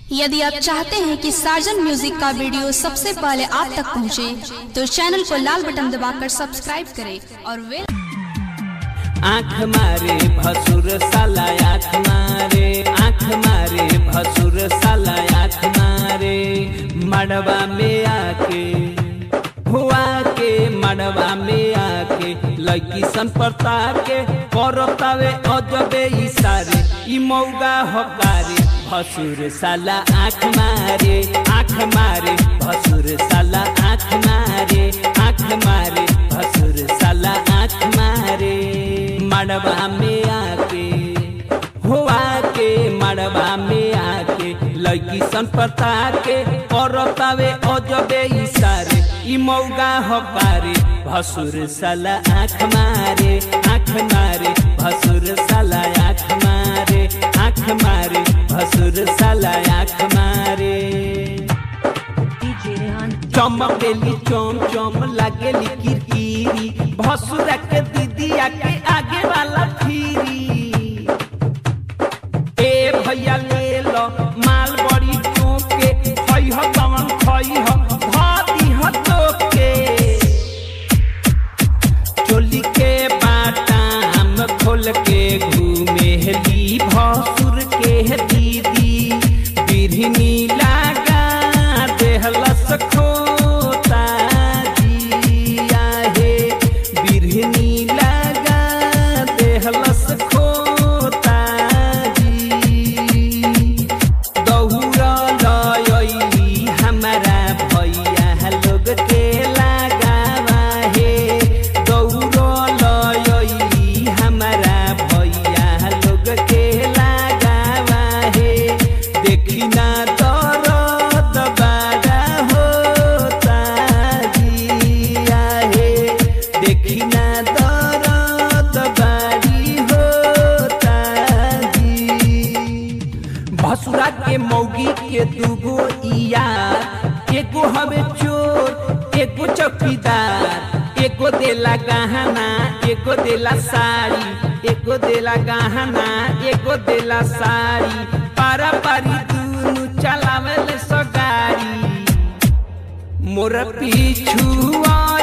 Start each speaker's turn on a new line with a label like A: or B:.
A: यदि आप चाहते हैं कि साजन म्यूजिक का वीडियो सबसे पहले आप तक पहुंचे, तो चैनल को लाल बटन दबाकर सब्सक्राइब करें और
B: आँख मारे भसुर साला आँख मारे भसुर साला आँख मारे मड़वा में आके हुआ के मड़वा में आके लड़की संपर्ता के करतावे अजबे इशारे ई मौगा हकारे भसुर साला आँख मारे भसुर साला आँख मारे भसुर साला आँख मारे मड़वा में आके हुआ के मड़वा में आके लड़की संपर्ता के करतावे अजबे इशारे ई मौगा हकारे भसुर साला आँख मारे भसुर साला आँख मारे भसुर साला आँख मारे चमकेली चम चम लागेली किरकिरी भसुर के दीदिया के आगे वाला फिरी ए भैया ले लो माल बड़ी चौके खई हो तमन खई हो भाती हो तोके चोली के बाटाम खोल के घूमेली भसुर के दीदी बिरहनी लागा देहलस खोता जिया हे बिरहनी लागा देहलस खोता जी दौरा लयली हमारा भैया लोग के लगावा हे दौरा लयली हमारा भैया लोग के लगावा हे देखी ना दर्द बड़ा होता जिया हे देखी ना दर्द बड़ी होता जी भसुरा के मौगी के दूगो यार एगो हवे चोर एगो चौकीदार एगो देला गहना एगो देला साड़ी एगो देला गहना एगो देला साड़ी पारा पारी चलावल सगारी मोर पीछुआ